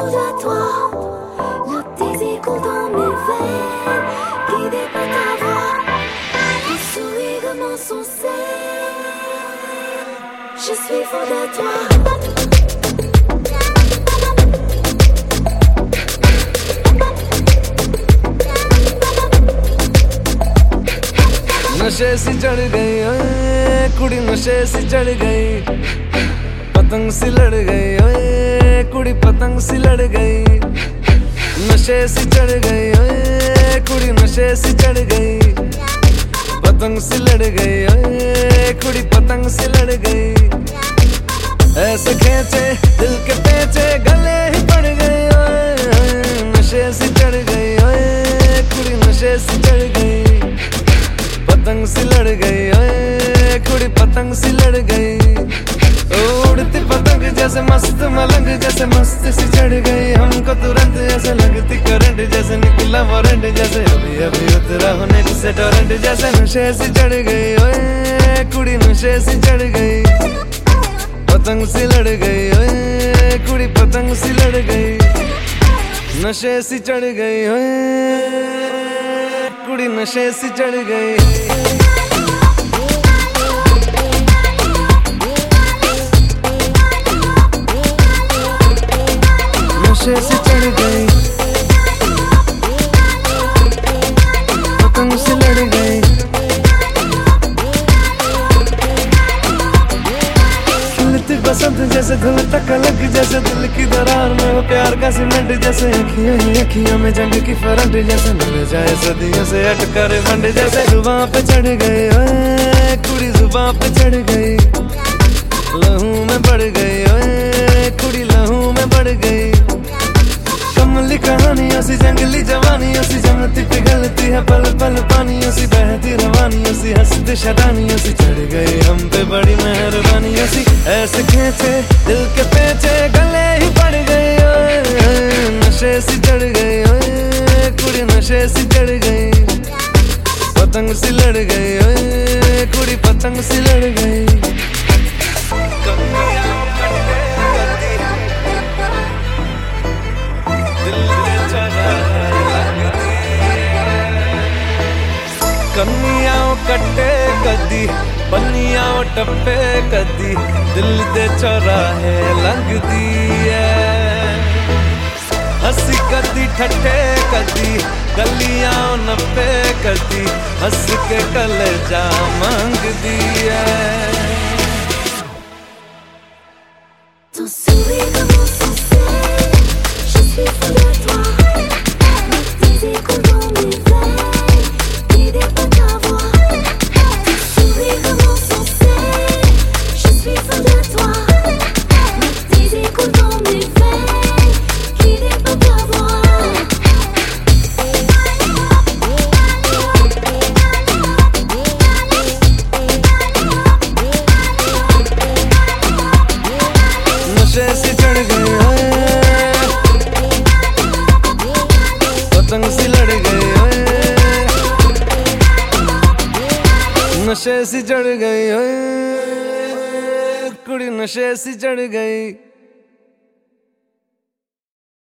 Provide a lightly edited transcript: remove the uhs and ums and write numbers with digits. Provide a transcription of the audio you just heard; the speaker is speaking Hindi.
fou de toi. Le désir coule dans mes veines, guidé par ta voix. Ton sourire m'insensé, je suis fou de toi. नशे सी चढ़ गई ओए कुड़ी, नशे सी चढ़ गई, पतंग सी लड़ गई ओए कुड़ी, पतंग सी लड़ गई। नशे सी चढ़ गई ओए कुड़ी, नशे सी चढ़ गई, पतंग सी लड़ गई ओए कुड़ी, पतंग सी लड़ गई। ऐसे खींचे दिल के पेचे, गले ही पड़ गई ओए। नशे सी चढ़ गई ओए कुड़ी, नशे सी चढ़ गई, पतंग सी लड़ गई ओए कुड़ी, पतंग सी लड़ गई। उड़ती पतंग जैसे मस्त मलंग, जैसे मस्त सी चढ़ गई हमको तुरंत, ऐसे लगती करंट जैसे निकला वारंट, जैसे अभी अभी उतरा होने से टोरेंट, जैसे नशे सी चढ़ गई ओए कुड़ी, नशे सी चढ़ गई, पतंग सी लड़ गई ओए कुड़ी, पतंग सी लड़ गई। नशे सी चढ़ गई ओए कुड़ी, नशे सी चढ़ गई। नशे सी चढ़ गई, पतंग सी लड़ गई। खिलती बसंत जैसे धुल तक अलग, जैसे दिल की दरार में वो प्यार का सीमेंट, जैसे अखियों ही अखियों में जंग की फरंट, जैसे मिल जाए सदियों से अटकर फंड, जैसे जुबां पे चढ़ गई ओए कुड़ी, जुबां पे चढ़ गई, लहू में बढ़ गई ओए कुड़ी, लहू में बढ़ गई। कमली कहानियों सी, जंगली जवानियों सी, जमती पिघलती है पल पल पानियों सी, बहती रवानियों सी, हंसती शरानियों सी, चढ़ गई हम पे बड़ी मेहरबानियों सी। ऐसे खींचे दिल के पेचे, गले ही पड़ गई ओए। नशे सी चढ़ गई ओए कुड़ी, नशे सी चढ़ गई, पतंग सी लड़ गई ओए कुड़ी, पतंग सी लड़ गई। कन्नियां कट्टे कदी, बन्नियां टप्पे कदी, दिल दे चौराहे लंघदी है। हंसी कदी ठट्ठे कदी, गलियां नप्पे कदी, हंस के कलेजा मंगदी है। Ton sourire m'insensé, je suis fou de toi. Le désir coule dans mes veines, guidé par ta voix. Ton sourire m'insensé, je suis fou de toi. Le désir coule dans mes veines, guidé par ta voix. नशे सी चढ़ गई ओए, पतंग सी लड़ गई ओए। नशे सी चढ़ गई ओए कुड़ी, नशे सी चढ़ गई।